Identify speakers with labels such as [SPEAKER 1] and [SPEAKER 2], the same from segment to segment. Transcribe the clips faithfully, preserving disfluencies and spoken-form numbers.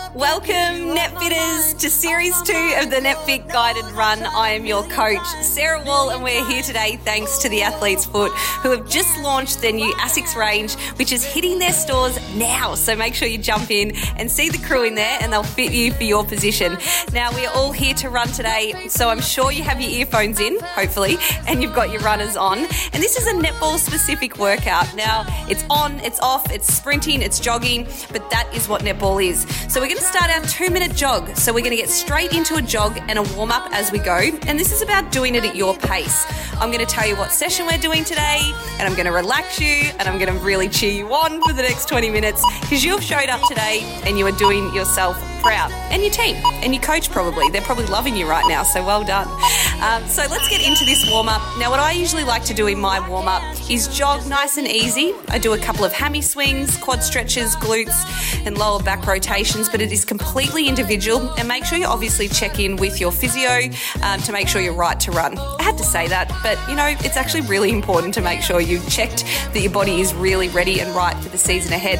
[SPEAKER 1] Welcome, NetFitters, to Series two of the NetFit Guided Run. I am your coach, Sarah Wall, and we're here today thanks to the Athlete's Foot, who have just launched their new ASICS range, which is hitting their stores now. So make sure you jump in and see the crew in there, and they'll fit you for your position. Now, we are all here to run today, so I'm sure you have your earphones in, hopefully, and you've got your runners on. And this is a netball-specific workout. Now, it's on, it's off, it's sprinting, it's jogging, but that is what netball is. So we're going to start our two-minute jog. So we're going to get straight into a jog and a warm-up as we go. And this is about doing it at your pace. I'm going to tell you what session we're doing today, and I'm going to relax you, and I'm going to really cheer you on for the next twenty minutes, because you've showed up today and you are doing yourself proud. And your team, and your coach probably. They're probably loving you right now, so well done. Um, so let's get into this warm-up. Now, what I usually like to do in my warm-up is jog nice and easy. I do a couple of hammy swings, quad stretches, glutes, and lower back rotations, but it is completely individual. And make sure you obviously check in with your physio um, to make sure you're right to run. I had to say that, but you know, it's actually really important to make sure you've checked that your body is really ready and right for the season ahead.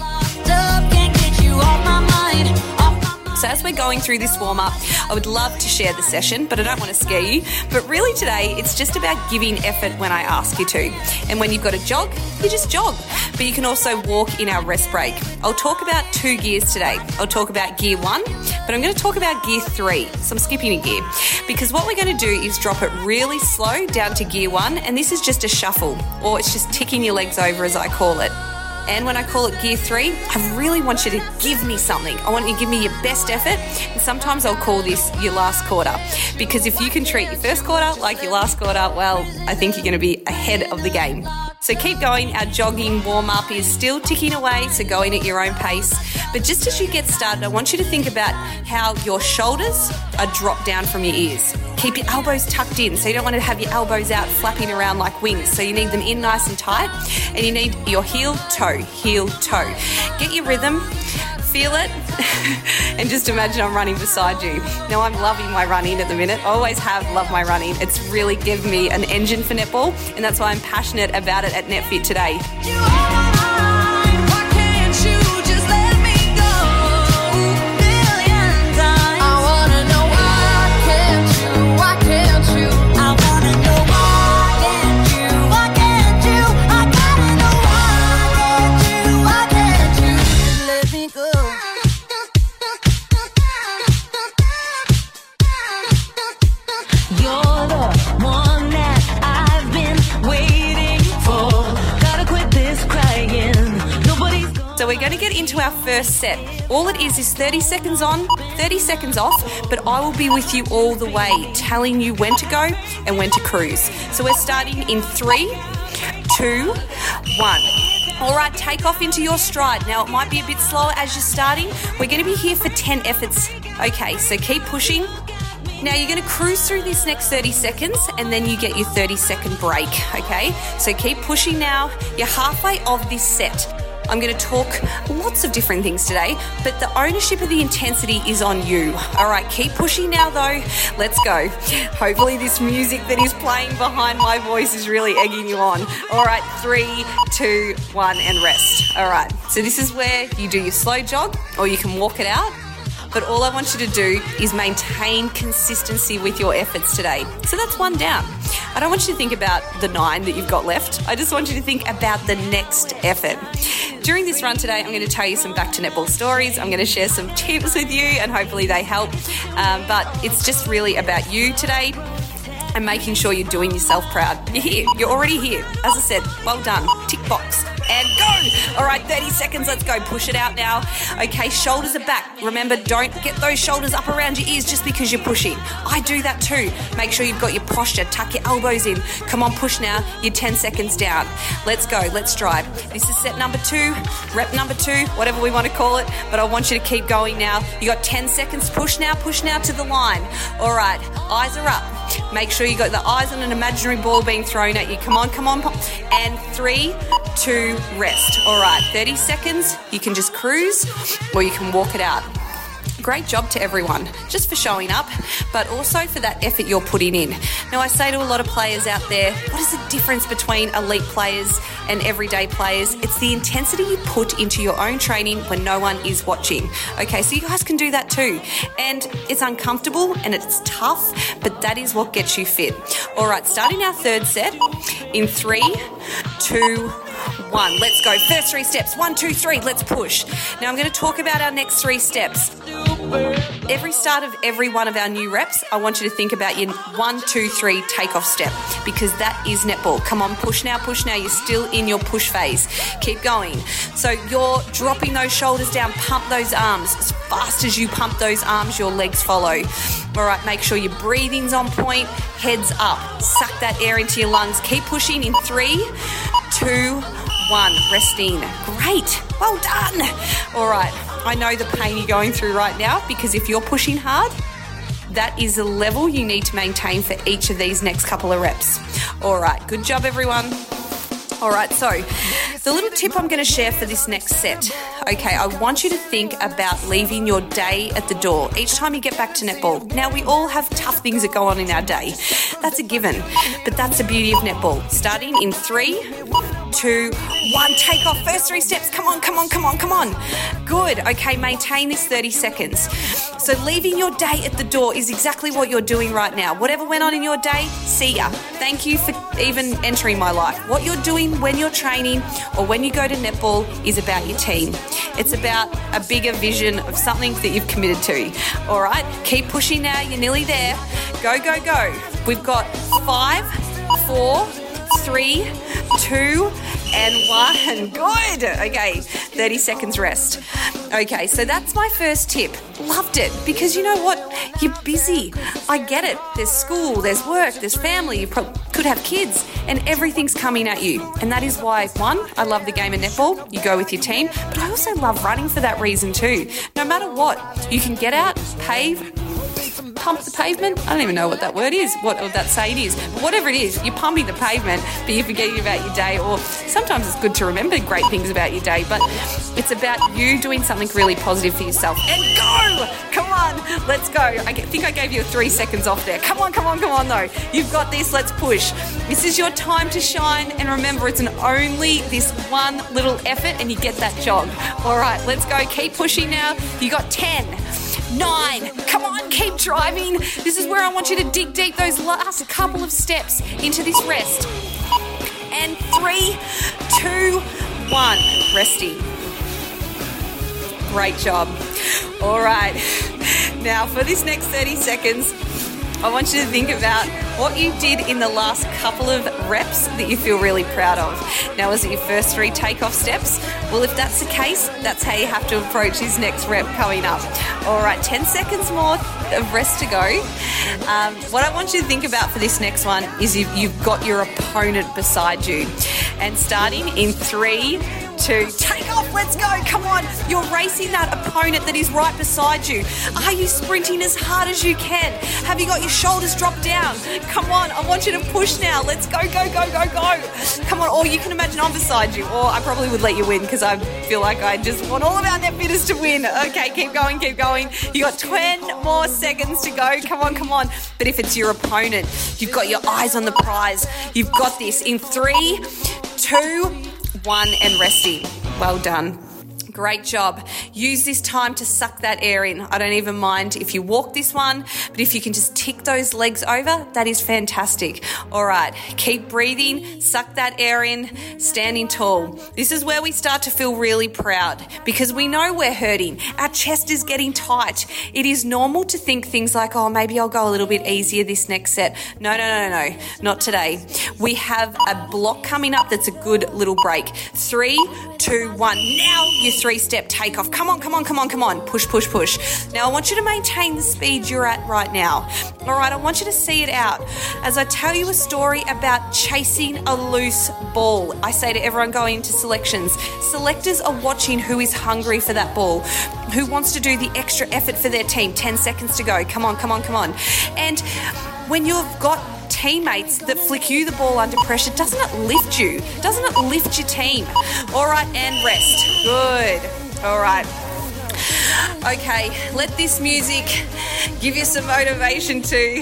[SPEAKER 1] Love can't get you off my mind. So as we're going through this warm-up, I would love to share the session, but I don't want to scare you. But really today, it's just about giving effort when I ask you to. And when you've got to jog, you just jog. But you can also walk in our rest break. I'll talk about two gears today. I'll talk about gear one, but I'm going to talk about gear three. So I'm skipping a gear. Because what we're going to do is drop it really slow down to gear one, and this is just a shuffle, or it's just ticking your legs over as I call it. And when I call it gear three, I really want you to give me something. I want you to give me your best effort. And sometimes I'll call this your last quarter. Because if you can treat your first quarter like your last quarter, well, I think you're going to be ahead of the game. So keep going. Our jogging warm-up is still ticking away, so going at your own pace. But just as you get started, I want you to think about how your shoulders are dropped down from your ears. Keep your elbows tucked in, so you don't want to have your elbows out flapping around like wings. So you need them in nice and tight, and you need your heel, toe, heel, toe. Get your rhythm, feel it, and just imagine I'm running beside you. Now, I'm loving my running at the minute. I always have loved my running. It's really given me an engine for netball, and that's why I'm passionate about it at NetFit today. You are my mind. Why can't you just let me go? Million times. I wanna know why can't you? Why can't you? I wanna know why can't you? Why can't you? I gotta know why can't you? Why can't you just let me go? You're the one that I've been waiting for. Gotta quit this crying. Nobody's gonna... So we're going to get into our first set. All it is is thirty seconds on, thirty seconds off, but I will be with you all the way, telling you when to go and when to cruise. So we're starting in three, two, one. All right, take off into your stride. Now, it might be a bit slower as you're starting. We're going to be here for ten efforts. Okay, so keep pushing. Now, you're going to cruise through this next thirty seconds, and then you get your thirty second break, okay? So keep pushing now. You're halfway of this set. I'm going to talk lots of different things today, but the ownership of the intensity is on you. All right, keep pushing now, though. Let's go. Hopefully this music that is playing behind my voice is really egging you on. All right, three, two, one, and rest. All right, so this is where you do your slow jog, or you can walk it out. But all I want you to do is maintain consistency with your efforts today. So that's one down. I don't want you to think about the nine that you've got left. I just want you to think about the next effort. During this run today, I'm going to tell you some back to netball stories. I'm going to share some tips with you, and hopefully they help. Um, but it's just really about you today and making sure you're doing yourself proud. You're here. You're already here. As I said, well done. Tick box. And go. All right, thirty seconds. Let's go. Push it out now. Okay, shoulders are back. Remember, don't get those shoulders up around your ears just because you're pushing. I do that too. Make sure you've got your posture. Tuck your elbows in. Come on, push now. You're ten seconds down. Let's go. Let's drive. This is set number two, rep number two, whatever we want to call it. But I want you to keep going now. You got ten seconds. Push now. Push now to the line. All right, eyes are up. Make sure you got the eyes on an imaginary ball being thrown at you. Come on, come on. And three, two, rest. All right, thirty seconds. You can just cruise or you can walk it out. Great job to everyone, just for showing up, but also for that effort you're putting in. Now, I say to a lot of players out there, what is the difference between elite players and everyday players? It's the intensity you put into your own training when no one is watching. Okay, so you guys can do that too. And it's uncomfortable and it's tough, but that is what gets you fit. All right, starting our third set in three, two, one. Let's go. First three steps. One, two, three. Let's push. Now I'm going to talk about our next three steps. Every start of every one of our new reps, I want you to think about your one, two, three takeoff step, because that is netball. Come on, push now, push now. You're still in your push phase. Keep going. So you're dropping those shoulders down, pump those arms. As fast as you pump those arms, your legs follow. All right, make sure your breathing's on point, heads up. Suck that air into your lungs. Keep pushing in three, two, one. Resting. Great. Well done. All right. I know the pain you're going through right now, because if you're pushing hard, that is the level you need to maintain for each of these next couple of reps. All right. Good job, everyone. All right, so the little tip I'm going to share for this next set, okay, I want you to think about leaving your day at the door each time you get back to netball. Now, we all have tough things that go on in our day. That's a given, but that's the beauty of netball. Starting in three, two, one, take off. First three steps. Come on, come on, come on, come on. Good. Okay, maintain this thirty seconds. So leaving your day at the door is exactly what you're doing right now. Whatever went on in your day, see ya. Thank you for even entering my life. What you're doing when you're training or when you go to netball is about your team. It's about a bigger vision of something that you've committed to. All right, keep pushing now. You're nearly there. Go, go, go. We've got five, four, three, two, and one. Good. Okay, thirty seconds rest. Okay, so that's my first tip. Loved it, because you know what? You're busy. I get it. There's school, there's work, there's family. You pro- could have kids, and everything's coming at you. And that is why, one, I love the game of netball. You go with your team, but I also love running for that reason too. No matter what, you can get out, pave, pump the pavement. I don't even know what that word is, what that saying is. But whatever it is, you're pumping the pavement, but you're forgetting about your day. Or sometimes it's good to remember great things about your day, but it's about you doing something really positive for yourself. And go! Come on, let's go. I think I gave you three seconds off there. Come on, come on, come on though. You've got this, let's push. This is your time to shine, and remember, it's an only this one little effort and you get that jog. All right, let's go. Keep pushing now. You got ten. Nine. Come on, keep driving. This is where I want you to dig deep those last couple of steps into this rest. And three, two, one. Resting. Great job. All right. Now for this next thirty seconds, I want you to think about what you did in the last couple of reps that you feel really proud of. Now, was it your first three takeoff steps? Well, if that's the case, that's how you have to approach this next rep coming up. All right, ten seconds more of rest to go. Um, what I want you to think about for this next one is you've, you've got your opponent beside you. And starting in three, two, take off, let's go, come on. You're racing that opponent that is right beside you. Are you sprinting as hard as you can? Have you got your shoulders dropped down? Come on, I want you to push now. Let's go, go, go, go, go. Come on, or you can imagine I'm beside you, or I probably would let you win because I feel like I just want all of our net fitters to win. Okay, keep going, keep going. You got ten more seconds to go. Come on, come on. But if it's your opponent, you've got your eyes on the prize. You've got this in three, two, one, and resting. Well done. Great job. Use this time to suck that air in. I don't even mind if you walk this one, but if you can just tick those legs over, that is fantastic. All right, keep breathing, suck that air in, standing tall. This is where we start to feel really proud because we know we're hurting. Our chest is getting tight. It is normal to think things like, oh, maybe I'll go a little bit easier this next set. No, no, no, no, no, not today. We have a block coming up that's a good little break. Three, two, one. Now your three-step takeoff. Come on, come on, come on, come on. Push, push, push. Now I want you to maintain the speed you're at right now. All right, I want you to see it out as I tell you a story about chasing a loose ball. I say to everyone going into selections, selectors are watching who is hungry for that ball, who wants to do the extra effort for their team. ten seconds to go. Come on, come on, come on. And when you've got teammates that flick you the ball under pressure, doesn't it lift you? Doesn't it lift your team? All right, and rest. Good. All right. Okay, let this music give you some motivation too.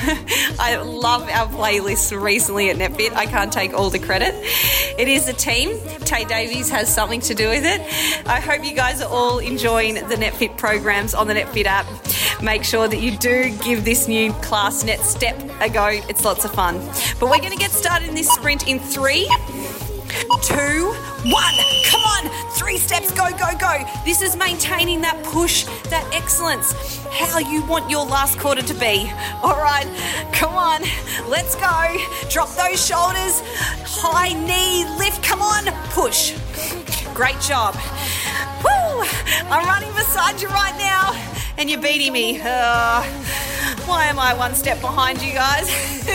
[SPEAKER 1] I love our playlist recently at NetFit. I can't take all the credit. It is a team. Tay Davies has something to do with it. I hope you guys are all enjoying the NetFit programs on the NetFit app. Make sure that you do give this new class Net Step a go. It's lots of fun. But we're going to get started in this sprint in three, two, one. Come on, three steps, go, go, go. This is maintaining that push, that excellence, how you want your last quarter to be. All right, come on, let's go. Drop those shoulders, high knee lift, come on, push. Great job. Woo! I'm running beside you right now and you're beating me. Uh, why am I one step behind you guys?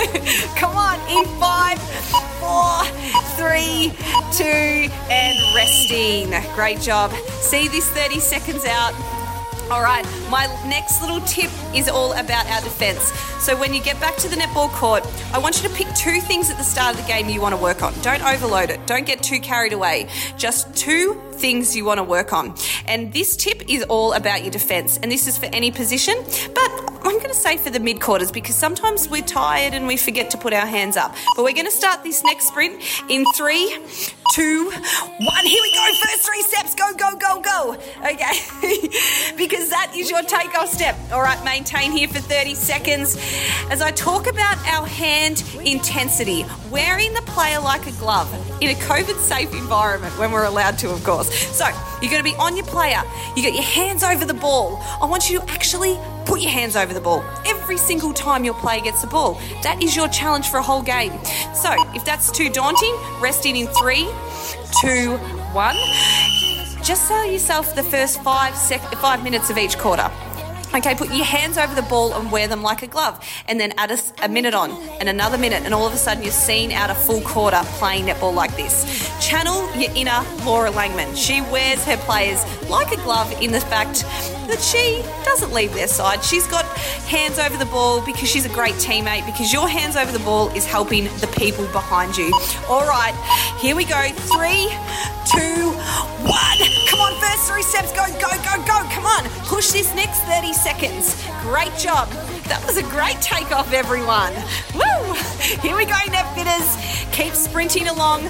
[SPEAKER 1] Come on, in five, four, three, two, and resting. Great job. See this thirty seconds out. All right, my next little tip is all about our defence. So when you get back to the netball court, I want you to pick two things at the start of the game you want to work on. Don't overload it. Don't get too carried away. Just two things you want to work on. And this tip is all about your defence. And this is for any position, but I'm going to say for the mid-quarters because sometimes we're tired and we forget to put our hands up. But we're going to start this next sprint in three, two, one. Here we go. First three steps. Go, go, go, go. Okay. Because that is your takeoff step. All right, maintain here for thirty seconds. As I talk about our hand intensity, wearing the player like a glove in a COVID-safe environment when we're allowed to, of course. So you're going to be on your player. You got your hands over the ball. I want you to actually put your hands over the ball every single time your player gets the ball. That is your challenge for a whole game. So if that's too daunting, resting in three, two, one. Just allow yourself the first five sec- five minutes of each quarter. Okay, put your hands over the ball and wear them like a glove. And then add a, a minute on and another minute. And all of a sudden you're seeing out a full quarter playing netball like this. Channel your inner Laura Langman. She wears her players like a glove in the fact that she doesn't leave their side. She's got hands over the ball because she's a great teammate, because your hands over the ball is helping the people behind you. All right, here we go. Three, two, one. Come on, first three steps. Go, go, go, go. Come on. Push this next thirty seconds. Great job. That was a great takeoff, everyone. Woo! Here we go, NetFitters. Keep sprinting along.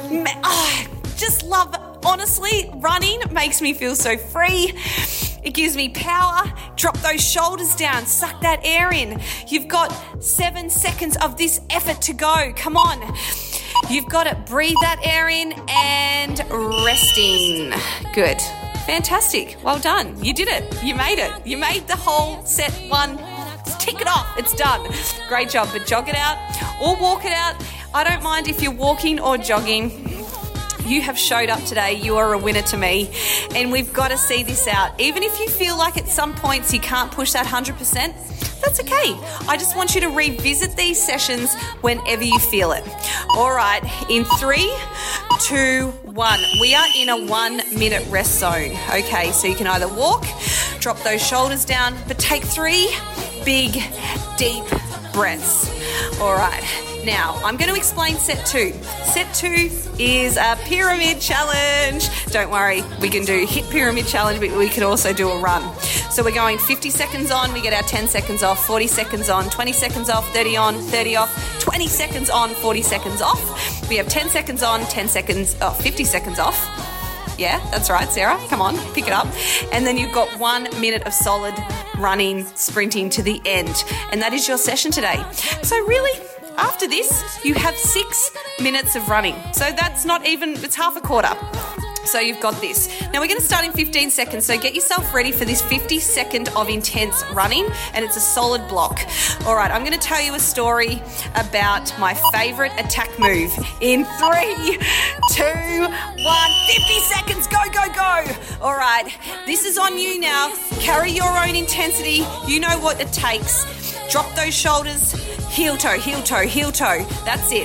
[SPEAKER 1] Oh, just love, honestly, running makes me feel so free. It gives me power. Drop those shoulders down. Suck that air in. You've got seven seconds of this effort to go. Come on. You've got it. Breathe that air in and resting. Good. Fantastic. Well done. You did it. You made it. You made the whole set one. Tick it off. It's done. Great job. But jog it out or walk it out. I don't mind if you're walking or jogging. You have showed up today. You are a winner to me. And we've got to see this out. Even if you feel like at some points you can't push that one hundred percent, that's okay. I just want you to revisit these sessions whenever you feel it. All right, in three, two, one. We are in a one minute rest zone. Okay, so you can either walk, drop those shoulders down, but take three big, deep breaths. All right. Now, I'm going to explain set two. Set two is a pyramid challenge. Don't worry, we can do hit pyramid challenge, but we can also do a run. So we're going fifty seconds on, we get our ten seconds off, forty seconds on, twenty seconds off, thirty on, thirty off, twenty seconds on, forty seconds off. We have ten seconds on, ten seconds, oh, fifty seconds off. Yeah, that's right, Sarah. Come on, pick it up. And then you've got one minute of solid running, sprinting to the end. And that is your session today. So really, after this, you have six minutes of running. So that's not even, it's half a quarter. So you've got this. Now we're going to start in fifteen seconds. So get yourself ready for this fifty second of intense running, and it's a solid block. All right, I'm going to tell you a story about my favorite attack move in three, two, one. fifty seconds. Go, go, go. All right, this is on you now. Carry your own intensity. You know what it takes. Drop those shoulders. Heel toe, heel toe, heel toe. That's it.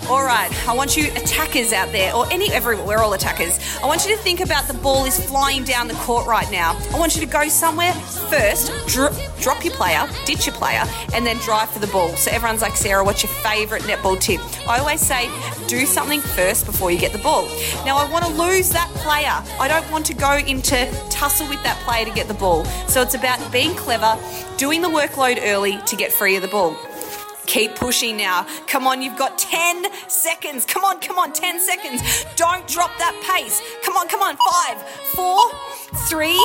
[SPEAKER 1] All right, I want you attackers out there, or any, everyone, we're all attackers. I want you to think about the ball is flying down the court right now. I want you to go somewhere first, dro- drop your player, ditch your player, and then drive for the ball. So everyone's like, Sarah, what's your favourite netball tip? I always say, do something first before you get the ball. Now, I want to lose that player. I don't want to go into tussle with that player to get the ball. So it's about being clever, doing the workload early to get free of the ball. Keep pushing now. Come on, you've got ten seconds. Come on, come on, ten seconds. Don't drop that pace. Come on, come on. Five, four, three,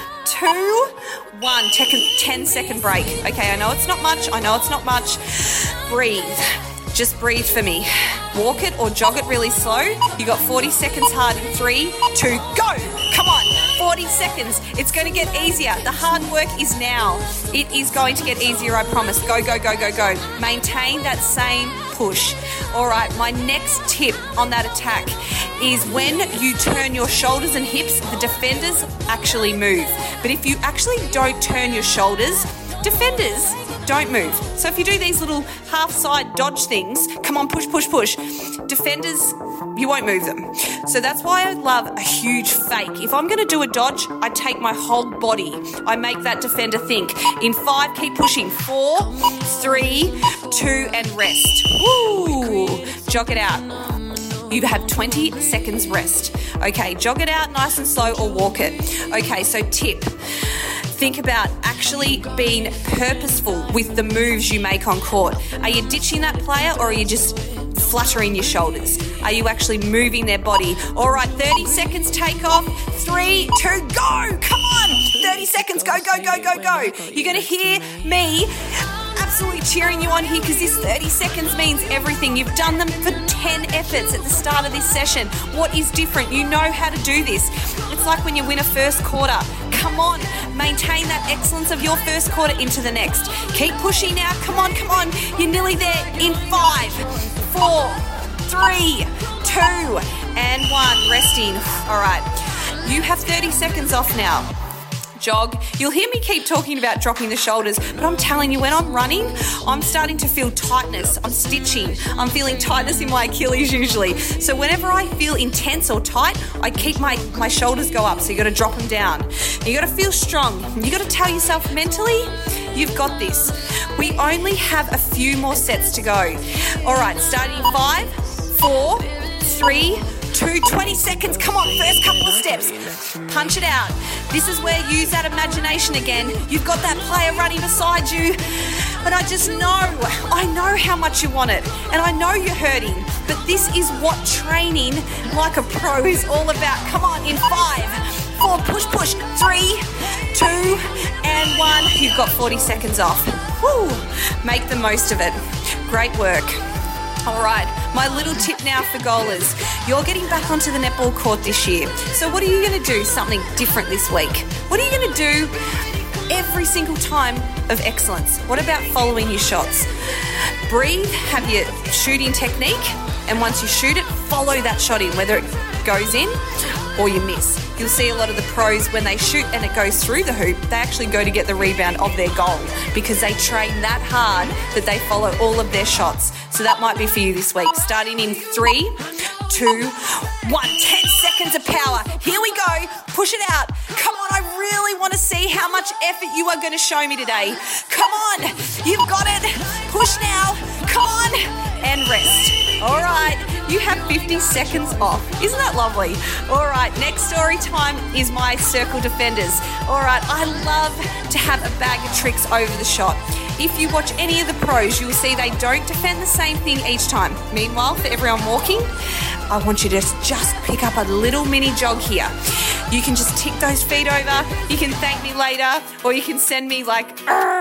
[SPEAKER 1] two, one. ten second break. Okay, I know it's not much. I know it's not much. Breathe. Just breathe for me. Walk it or jog it really slow. You got forty seconds hard in three, two, go. Come on, forty seconds. It's going to get easier. The hard work is now. It is going to get easier, I promise. Go, go, go, go, go. Maintain that same push. All right, my next tip on that attack is when you turn your shoulders and hips, the defenders actually move. But if you actually don't turn your shoulders, defenders don't move. So if you do these little half-side dodge things, come on, push, push, push, defenders, you won't move them. So that's why I love a huge fake. If I'm going to do a dodge, I take my whole body. I make that defender think. In five, keep pushing. Four, three, two, and rest. Woo! Jog it out. You have twenty seconds rest. Okay, jog it out nice and slow or walk it. Okay, so tip. Think about actually being purposeful with the moves you make on court. Are you ditching that player or are you just fluttering your shoulders? Are you actually moving their body? All right, thirty seconds, take off. Three, two, go. Come on. thirty seconds, go, go, go, go, go. You're going to hear me absolutely cheering you on here because this thirty seconds means everything. You've done them for ten efforts at the start of this session. What is different? You know how to do this. It's like when you win a first quarter. Come on, maintain that excellence of your first quarter into the next. Keep pushing now. Come on, come on. You're nearly there in five, four, three, two, and one. Resting. All right. You have thirty seconds off now. Jog. You'll hear me keep talking about dropping the shoulders, but I'm telling you, when I'm running, I'm starting to feel tightness. I'm stitching. I'm feeling tightness in my Achilles usually. So whenever I feel intense or tight, I keep my, my shoulders go up. So you got to drop them down. You got to feel strong. You got to tell yourself mentally, you've got this. We only have a few more sets to go. All right, starting in five, four, three, two, twenty seconds. Come on, first couple of steps. Punch it out. This is where use that imagination again. You've got that player running beside you. But I just know, I know how much you want it. And I know you're hurting. But this is what training like a pro is all about. Come on, in five, four, push, push, three, two, and one. You've got forty seconds off. Woo! Make the most of it. Great work. All right, my little tip now for goalers. You're getting back onto the netball court this year. So what are you going to do something different this week? What are you going to do every single time of excellence? What about following your shots? Breathe, have your shooting technique, and once you shoot it, follow that shot in, whether it goes in or you miss. You'll see a lot of the pros, when they shoot and it goes through the hoop, they actually go to get the rebound of their goal because they train that hard that they follow all of their shots. So that might be for you this week. Starting in three, two, one. Ten seconds of power. Here we go. Push it out. Come on, I really want to see how much effort you are going to show me today. Come on. You've got it. Push now. Come on. And rest. All right. You have fifty seconds off. Isn't that lovely? All right, next story time is my circle defenders. All right, I love to have a bag of tricks over the shot. If you watch any of the pros, you'll see they don't defend the same thing each time. Meanwhile, for everyone walking, I want you to just pick up a little mini jog here. You can just tick those feet over. You can thank me later, or you can send me like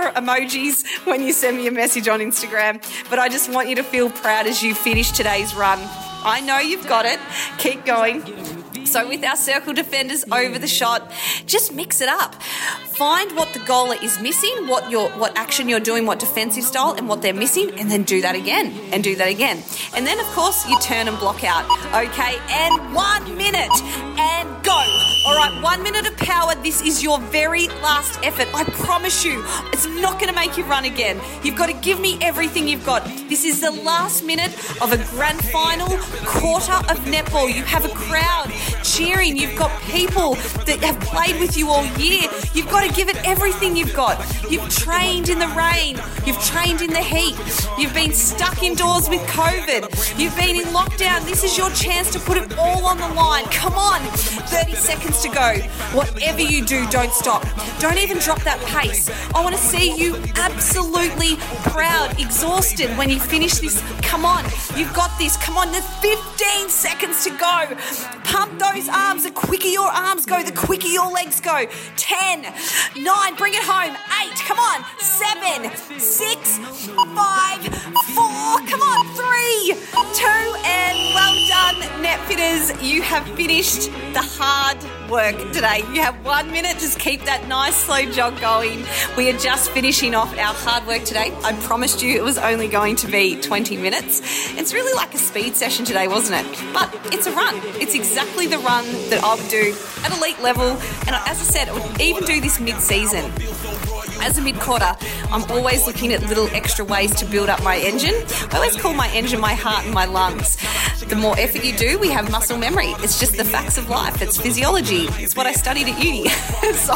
[SPEAKER 1] emojis when you send me a message on Instagram. But I just want you to feel proud as you finish today's run. I know you've got it. Keep going. So with our circle defenders over the shot, just mix it up. Find what the goaler is missing, what your what action you're doing, what defensive style, and what they're missing, and then do that again, and do that again. And then, of course, you turn and block out. Okay, and one minute, and go. All right. right, one minute of power. This is your very last effort. I promise you, it's not going to make you run again. You've got to give me everything you've got. This is the last minute of a grand final quarter of netball. You have a crowd cheering. You've got people that have played with you all year. You've got to give it everything you've got. You've trained in the rain. You've trained in the heat. You've been stuck indoors with COVID. You've been in lockdown. This is your chance to put it all on the line. Come on, thirty seconds to go. Whatever you do, don't stop. Don't even drop that pace. I want to see you absolutely proud, exhausted when you finish this. Come on, you've got this. Come on, there's fifteen seconds to go. Pump those arms. The quicker your arms go, the quicker your legs go. ten, nine, bring it home. eight, come on. seven, six, five, four, come on. three, two, and well done, Net Fitters. You have finished the hard work today. You have one minute. Just keep that nice slow jog going. We are just finishing off our hard work today. I promised you it was only going to be twenty minutes. It's really like a speed session today, wasn't it? But it's a run. It's exactly the run that I would do at elite level. And as I said, I would even do this mid-season. As a mid-quarter, I'm always looking at little extra ways to build up my engine. I always call my engine my heart and my lungs. The more effort you do, we have muscle memory. It's just the facts of life. It's physiology. It's what I studied at uni. So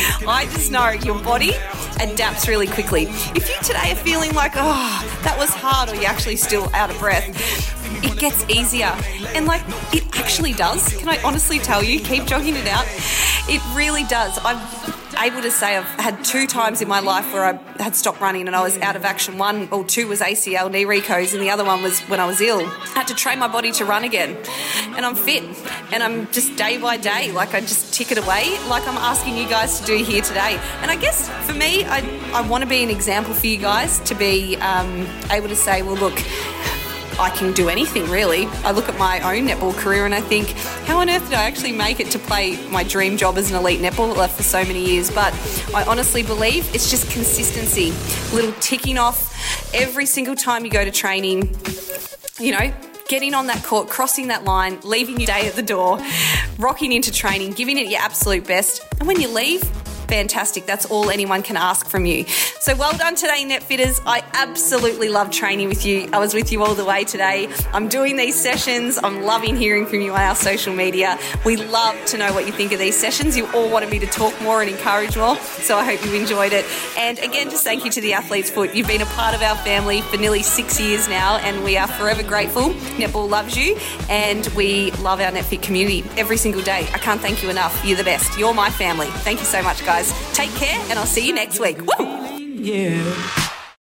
[SPEAKER 1] I just know your body adapts really quickly. If you today are feeling like, oh, that was hard, or you're actually still out of breath, it gets easier. And like, it actually does. Can I honestly tell you, keep jogging it out. It really does. I've able to say I've had two times in my life where I had stopped running and I was out of action. One or two was A C L, knee recos, and the other one was when I was ill. I had to train my body to run again. And I'm fit. And I'm just day by day, like I just tick it away, like I'm asking you guys to do here today. And I guess for me, I, I want to be an example for you guys to be um, able to say, well, look, I can do anything really. I look at my own netball career and I think, how on earth did I actually make it to play my dream job as an elite netballer for so many years? But I honestly believe it's just consistency, little ticking off every single time you go to training, you know, getting on that court, crossing that line, leaving your day at the door, rocking into training, giving it your absolute best. And when you leave, fantastic. That's all anyone can ask from you. So well done today, Net Fitters. I absolutely love training with you. I was with you all the way today. I'm doing these sessions. I'm loving hearing from you on our social media. We love to know what you think of these sessions. You all wanted me to talk more and encourage more, so I hope you enjoyed it. And again, just thank you to the Athlete's Foot. You've been a part of our family for nearly six years now, and we are forever grateful. Netball loves you, and we love our NetFit community every single day. I can't thank you enough. You're the best. You're my family. Thank you so much, guys. Take care, and I'll see you next week. Woo!
[SPEAKER 2] Yeah.